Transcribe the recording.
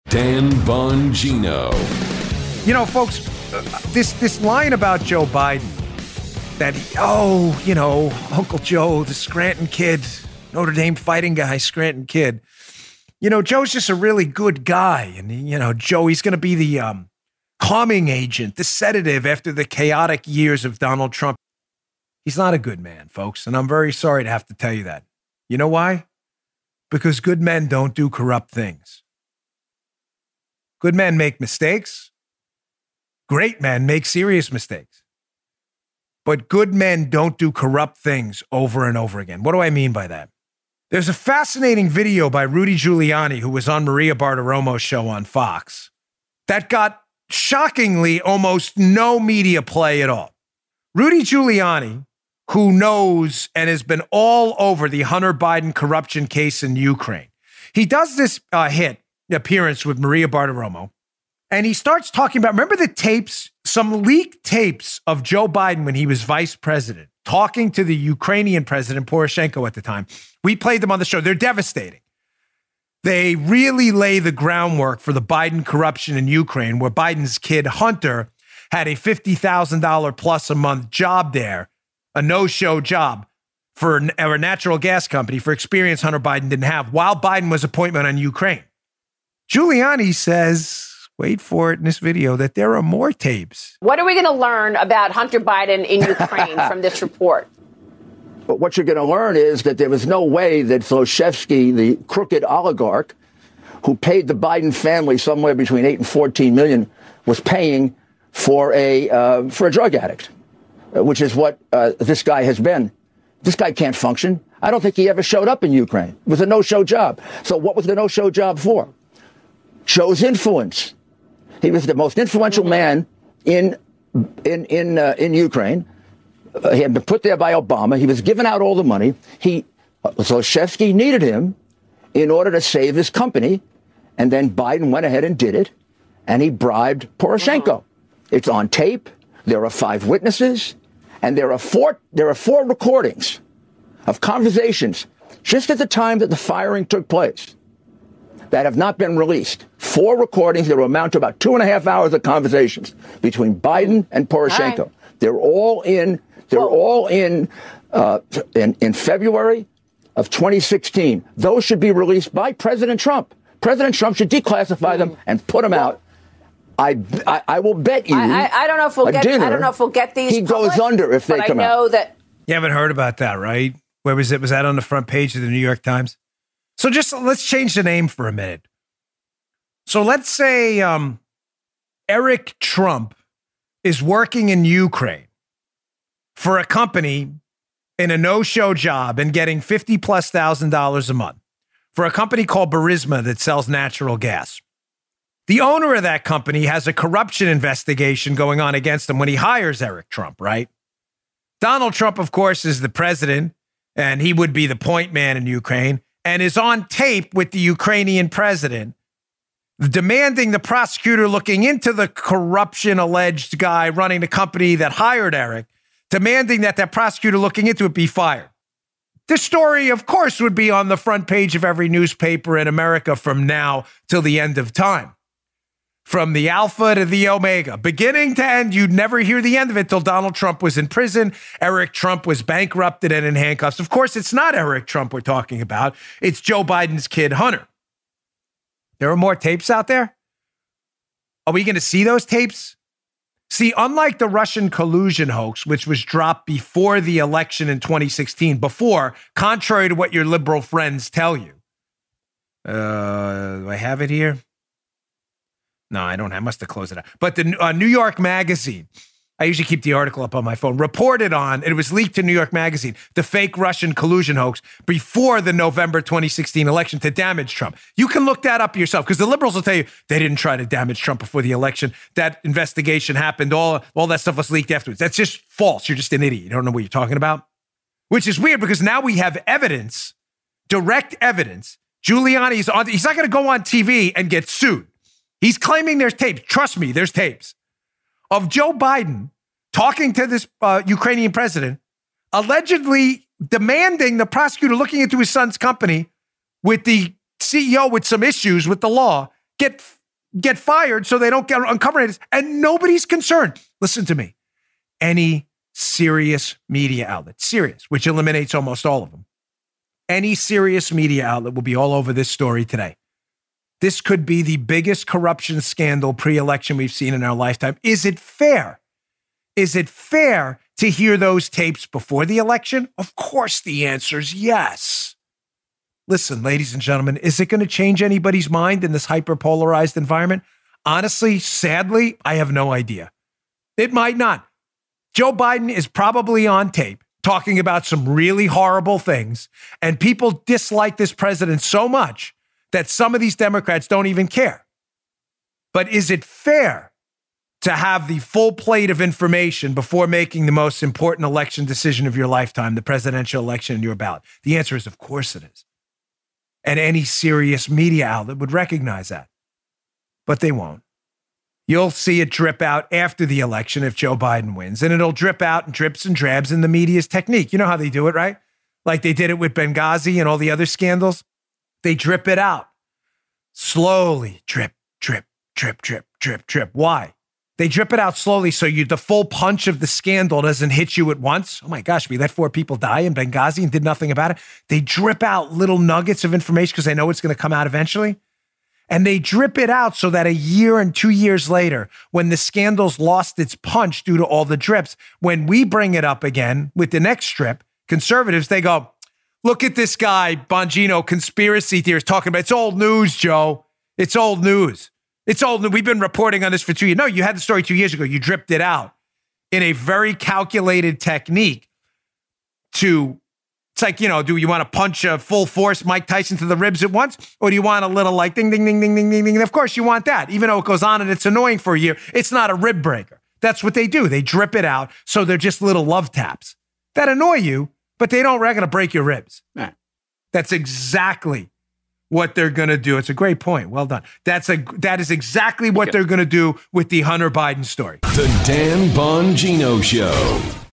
Dan Bongino. You know, folks, this line about Joe Biden, that, Uncle Joe, the Scranton kid, Notre Dame fighting guy, Scranton kid. You know, Joe's just a really good guy. And, Joe, he's going to be the calming agent, the sedative after the chaotic years of Donald Trump. He's not a good man, folks. And I'm very sorry to have to tell you that. You know why? Because good men don't do corrupt things. Good men make mistakes. Great men make serious mistakes. But good men don't do corrupt things over and over again. What do I mean by that? There's a fascinating video by Rudy Giuliani, who was on Maria Bartiromo's show on Fox, that got shockingly almost no media play at all. Rudy Giuliani, who knows and has been all over the Hunter Biden corruption case in Ukraine, he does this appearance with Maria Bartiromo, and he starts talking about, remember the tapes, some leaked tapes of Joe Biden when he was vice president, talking to the Ukrainian president, Poroshenko at the time. We played them on the show. They're devastating. They really lay the groundwork for the Biden corruption in Ukraine, where Biden's kid, Hunter, had a $50,000 plus a month job there, a no-show job for a natural gas company for experience Hunter Biden didn't have, while Biden was appointment on Ukraine. Giuliani says, wait for it in this video, that there are more tapes. What are we going to learn about Hunter Biden in Ukraine from this report? But what you're going to learn is that there was no way that Zlochevsky, the crooked oligarch who paid the Biden family somewhere between 8 and 14 million, was paying for a drug addict, which is what this guy has been. This guy can't function. I don't think he ever showed up in Ukraine. It was a no-show job. So what was the no-show job for? Joe's influence. He was the most influential man in Ukraine. He had been put there by Obama. He was giving out all the money. Zlochevsky needed him in order to save his company. And then Biden went ahead and did it. And he bribed Poroshenko. It's on tape. There are 5 witnesses. And there are four recordings of conversations just at the time that the firing took place that have not been released. 4 recordings that will amount to about 2.5 hours of conversations between Biden and Poroshenko. Right. They're all in February of 2016. Those should be released by President Trump. President Trump should declassify them and put them out. I will bet you. I don't know if we'll get. I don't know if we'll get these. He goes under if they come out. I know that. You haven't heard about that, right? Where was it? Was that on the front page of the New York Times? So just let's change the name for a minute. So let's say Eric Trump is working in Ukraine for a company in a no-show job and getting $50,000+ a month for a company called Burisma that sells natural gas. The owner of that company has a corruption investigation going on against him when he hires Eric Trump, right? Donald Trump, of course, is the president, and he would be the point man in Ukraine, and is on tape with the Ukrainian president, demanding the prosecutor looking into the corruption alleged guy running the company that hired Eric, demanding that prosecutor looking into it be fired. This story, of course, would be on the front page of every newspaper in America from now till the end of time. From the alpha to the omega, beginning to end, you'd never hear the end of it till Donald Trump was in prison. Eric Trump was bankrupted and in handcuffs. Of course, it's not Eric Trump we're talking about. It's Joe Biden's kid, Hunter. There are more tapes out there. Are we going to see those tapes? See, unlike the Russian collusion hoax, which was dropped before the election in 2016, contrary to what your liberal friends tell you. Do I have it here? No, I don't. I must have closed it out. But the New York Magazine, I usually keep the article up on my phone, reported on, it was leaked to New York Magazine, the fake Russian collusion hoax before the November 2016 election to damage Trump. You can look that up yourself, because the liberals will tell you they didn't try to damage Trump before the election. That investigation happened. All that stuff was leaked afterwards. That's just false. You're just an idiot. You don't know what you're talking about. Which is weird, because now we have evidence, direct evidence. Giuliani's on. He's not going to go on TV and get sued. He's claiming there's tapes. Trust me, there's tapes of Joe Biden talking to this Ukrainian president, allegedly demanding the prosecutor looking into his son's company with the CEO with some issues with the law get get fired so they don't get uncover it. And nobody's concerned. Listen to me. Any serious media outlet, serious, which eliminates almost all of them. Any serious media outlet will be all over this story today. This could be the biggest corruption scandal pre-election we've seen in our lifetime. Is it fair? Is it fair to hear those tapes before the election? Of course the answer is yes. Listen, ladies and gentlemen, is it going to change anybody's mind in this hyper-polarized environment? Honestly, sadly, I have no idea. It might not. Joe Biden is probably on tape talking about some really horrible things, and people dislike this president so much that some of these Democrats don't even care. But is it fair to have the full plate of information before making the most important election decision of your lifetime, the presidential election in your ballot? The answer is, of course it is. And any serious media outlet would recognize that. But they won't. You'll see it drip out after the election if Joe Biden wins, and it'll drip out in drips and drabs in the media's technique. You know how they do it, right? Like they did it with Benghazi and all the other scandals. They drip it out slowly. Drip, drip, drip, drip, drip, drip. Why? They drip it out slowly so the full punch of the scandal doesn't hit you at once. Oh my gosh, we let 4 people die in Benghazi and did nothing about it. They drip out little nuggets of information because they know it's going to come out eventually. And they drip it out so that a year and 2 years later, when the scandal's lost its punch due to all the drips, when we bring it up again with the next strip, conservatives, they go, look at this guy, Bongino, conspiracy theorist, talking about, it's old news, Joe. It's old news. It's old. We've been reporting on this for 2 years. No, you had the story 2 years ago. You dripped it out in a very calculated technique to, it's like, do you want to punch a full force Mike Tyson to the ribs at once? Or do you want a little like ding, ding, ding, ding, ding, ding, ding? Of course you want that. Even though it goes on and it's annoying for a year, it's not a rib breaker. That's what they do. They drip it out. So they're just little love taps that annoy you, but they don't reckon to break your ribs. Right. That's exactly what they're going to do. It's a great point. Well done. That is exactly what they're going to do with the Hunter Biden story. The Dan Bongino Show.